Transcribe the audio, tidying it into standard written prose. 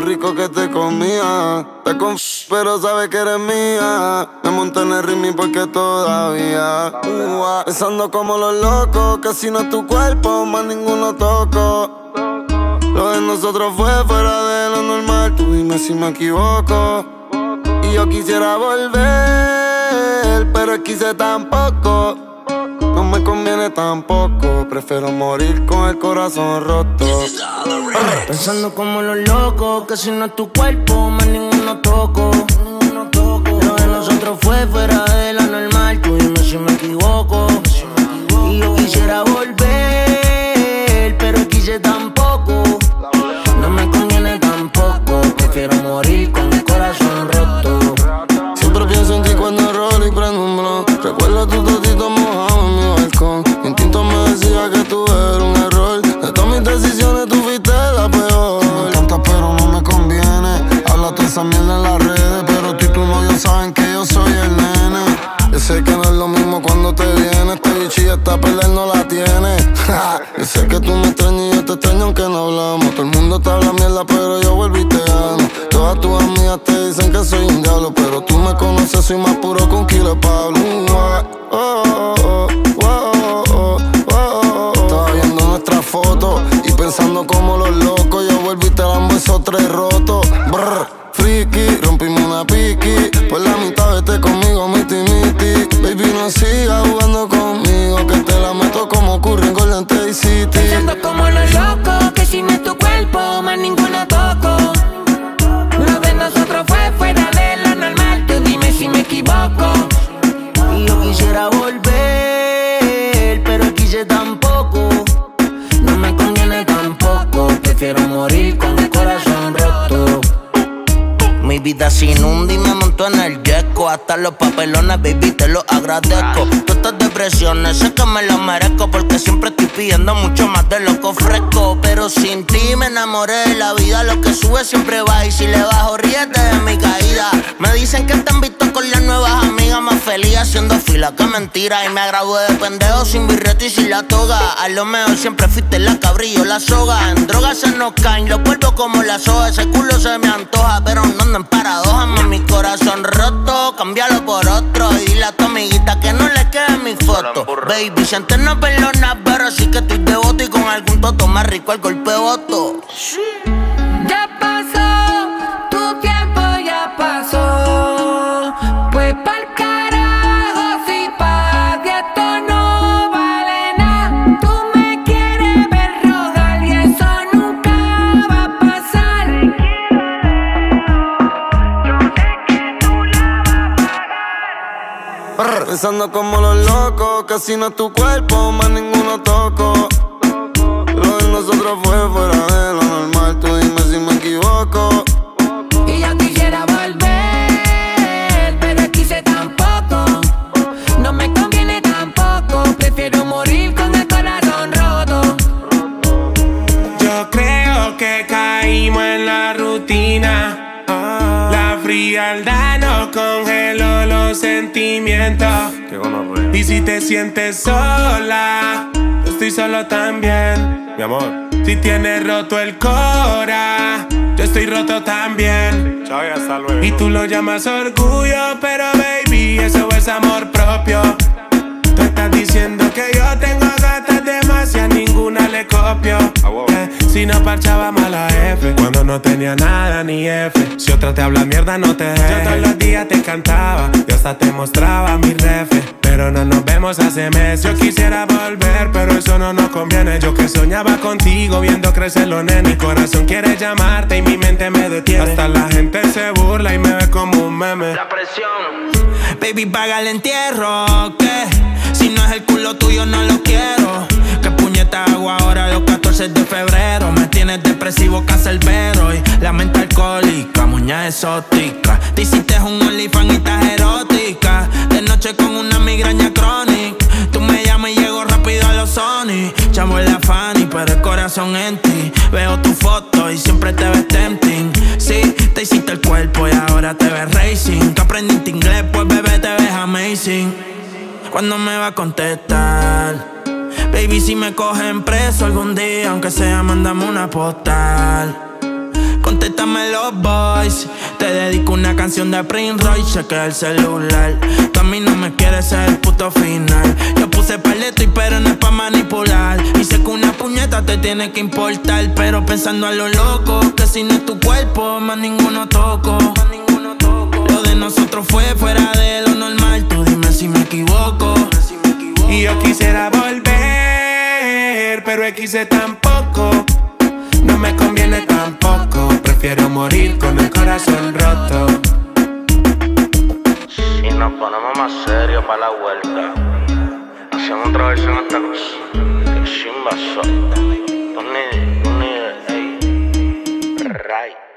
rico que te comía. Te pero sabes que eres mía. Me monté en el ritmo porque todavía pensando como los locos, que si no es tu cuerpo, más ninguno toco. Lo de nosotros fue fuera de lo normal. Tú dime si me equivoco. Y yo quisiera volver, pero quise tampoco. No me conviene tampoco. Prefiero morir con el corazón roto. Pensando como los locos, que si no es tu cuerpo, más ninguno toco. Lo de nosotros fue fuera de lo normal. Tú dime si me equivoco. Y yo quisiera volver, pero quise tampoco. No me conviene tampoco. Prefiero morir con el corazón roto. Siempre pienso en ti cuando rolo y prendo un blunt. Recuerdo tu totito mojado en mi balcón. Mi instinto me decía que tú eras un error. De todas mis decisiones tú fuiste la peor. Tú me encantas pero no me conviene. Habla toda esa mierda en las redes, pero tú y tu novio saben que yo soy el nene. Yo sé que no es lo mismo cuando te viene. Este bicho ya está a perder, no la tiene. Yo sé que tú me extrañas y yo te extraño aunque no hablamos. Todo el mundo te habla mierda pero yo vuelvo y te gano. Todas tus amigas te dicen que soy un diablo, pero tú me conoces, soy más puro que un kilo de Pablo. Estaba viendo nuestras fotos y pensando como los locos. Yo vuelvo y te dan besos tres rotos. Brr, friki, rompimos una piqui. Por la mitad vete conmigo, miti miti. Baby, no sigas jugando conmigo, que te la meto como ocurre en Golden State City. Pensando como los locos, que si no es tu cuerpo, más ninguno toco. Lo de nosotros fue fuera de lo normal. Tú dime si me equivoco. Y yo quisiera volver, pero quise tampoco. No me conviene tampoco. Prefiero morir con el corazón roto. Mi vida se inunda y me monto en el yeco. Hasta los papelones, baby, te lo agradezco. Todas estas depresiones, sé que me las merezco, porque siempre estoy pidiendo mucho más de lo que ofrezco. Pero sin ti me enamoré de la vida. Lo que sube siempre va, y si le bajo, ríete de mi caída. Me dicen que te han visto con las nuevas amigas, más feliz haciendo fila que mentira. Y me gradué de pendejo sin birrete y sin la toga. A lo mejor siempre fuiste la cabrillo, la soga. En drogas se nos caen los cuerpos como la soga. Ese culo se me antoja, pero no ando en paradoja. Mi corazón roto, cámbialo por otro. Y dile a tu amiguita que no le quede mi foto. Baby, si antes no perdonas, pero sí que estoy devoto. Y con algún toto más rico el golpe voto. Ya pasó, tu tiempo ya pasó. Pues pa'l carajo, si pa' ti esto no vale nada. Tú me quieres ver rodar y eso nunca va a pasar. Yo sé que tú la vas a pagar. Pensando como los locos, que si no es tu cuerpo, más ninguno toco. Lo de nosotros fue fuera de lo normal. Tú dime si me equivoco. Y yo quisiera volver, pero quise tampoco. No me conviene tampoco. Prefiero morir con el corazón roto. Yo creo que caímos en la rutina. La frialdad nos congeló los sentimientos. Y si te sientes sola, yo estoy solo también, mi amor. Si tienes roto el cora, yo estoy roto también. Chao y hasta luego. Y tú lo llamas orgullo, pero baby, eso es amor propio. Tú estás diciendo que yo tengo gatas demasiadas, ninguna le copio. Si no parchábamos a la F, cuando no tenía nada ni F. Si otra te habla mierda, no te jefe. Yo todos los días te cantaba, yo hasta te mostraba mi refe. Pero no nos vemos hace meses. Yo quisiera volver, pero eso no nos conviene. Yo que soñaba contigo, viendo crecer los nenes. Mi corazón quiere llamarte y mi mente me detiene. Hasta la gente se burla y me ve como un meme. La presión. Baby, paga el entierro, ¿qué? Si no es el culo tuyo, no lo quiero. ¿Qué puñeta hago ahora los 14 de febrero? Me tienes depresivo, cancerbero y la mente alcohólica, muña exótica. Te hiciste un OnlyFans y estás erótica. De noche con una migraña crónica. Tú me llamas y llego rápido a los Sony. Chamo en la Fanny, pero el corazón en ti. Veo tu foto y siempre te ves tempting. Sí, te hiciste el cuerpo y ahora te ves racing. Que aprendiste inglés, pues bebé te ves amazing. ¿Cuándo me va a contestar? Baby, si me cogen preso algún día, aunque sea, mándame una postal. contéstame los boys. Te dedico una canción de Prince Royce, chequea el celular. Tú a mí no me quieres ser el puto final. Yo puse paleto y pero no es pa' manipular. Y sé que una puñeta te tiene que importar, pero pensando a lo loco, que si no es tu cuerpo, más ninguno toco. Lo de nosotros fue fuera de lo normal. Tú dime si me equivoco. Y yo quisiera volver, pero quise tampoco. No me conviene tampoco. Prefiero morir con el corazón roto. Si nos ponemos más serios pa' la vuelta, hacemos otra versión a esta cosa. Que chimba soy. Don't need it, ey. Right.